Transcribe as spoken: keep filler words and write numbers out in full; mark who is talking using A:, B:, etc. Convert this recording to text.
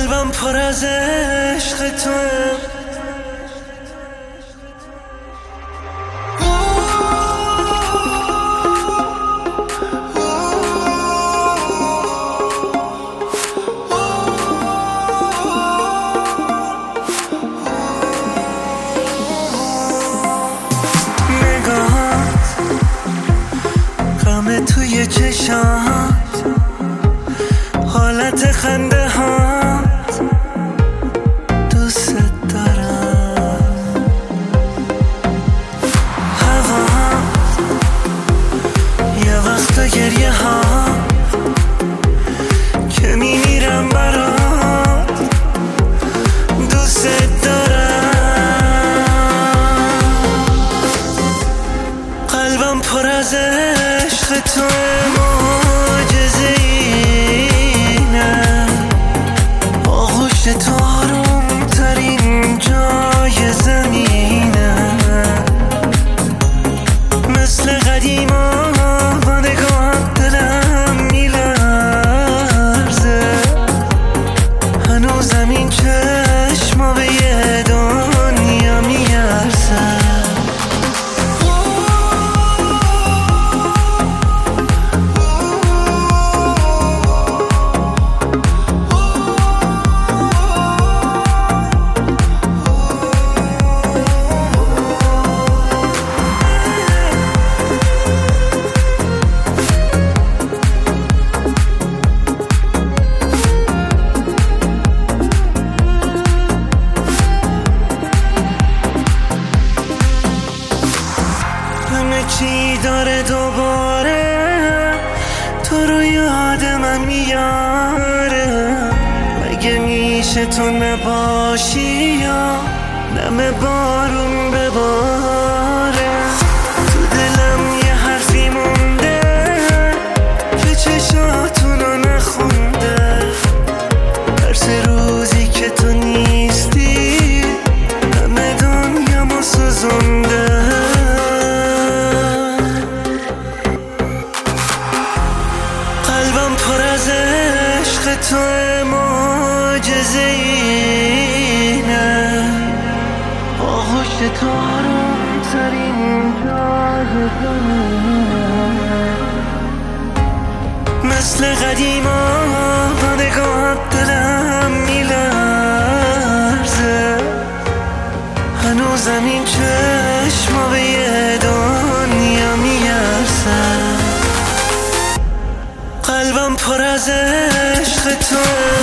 A: قلبم پر از عشق توئه. نگاهات غم توی چشات، حالت خنده هات، دوست دارم. هوات یه وقتا گریه ها که میمیرم برات، دوست دارم. قلبم پر از عشق توئه، معجزه اینه، آغوش تو آروم ترین جای زمینه. مثل قدیما با نگاه دلم میلرزه، هنوزم این چشما به یه دنیا میارزه. همه چی داره دوباره، تو رو یاد من میاره. مگه میشه تو نباشی یا نم بارون بباره؟ تو دلم یه حرفی مونده که چشاتونو نخونده. درس روزی که تو نیستی همه دنیامو سوزونده. قلبم پر از عشق توئه، معجزه اینه، آغوش تو آروم ترین جای زمینه. مثل قدیما با نگاهت دلم میلرزه، هنوزم این چشما به یه دنیا میارزه. قلبم پر از عشق توئه.